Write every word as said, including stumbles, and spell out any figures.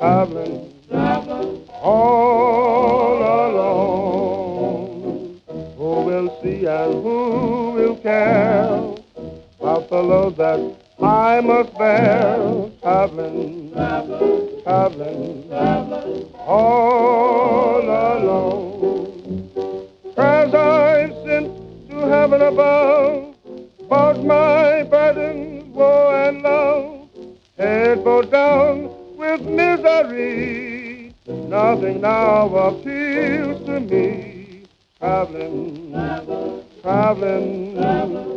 traveling, traveling all alone. Who will see and who will care about the load that I must bear? Traveling, traveling, traveling, traveling all alone. Prayers I've sent to heaven above about my burdens, woe and love, head bowed down with misery. Nothing now appeals to me. Traveling, traveling, traveling.